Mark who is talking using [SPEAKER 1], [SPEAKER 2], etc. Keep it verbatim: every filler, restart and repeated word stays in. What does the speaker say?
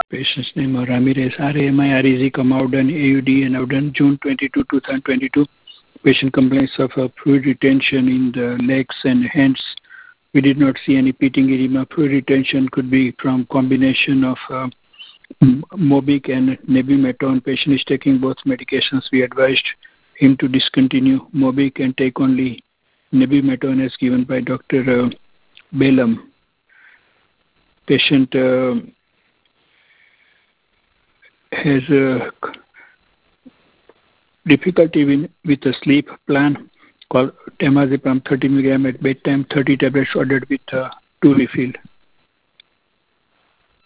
[SPEAKER 1] Patient's name is Ramirez, R A M I, R E Z, Audun, A U D, and Audun, June twenty-second, twenty twenty-two. Patient complains of uh, fluid retention in the legs and hands. We did not see any pitting edema. Fluid retention could be from combination of uh, Mobic and Nebumetone. Patient is taking both medications. We advised him to discontinue Mobic and take only Nebumetone as given by Doctor Uh, Bellum. Patient uh, has uh, difficulty with, with a sleep plan called temazepam thirty milligram at bedtime, thirty tablets ordered with uh, two refill.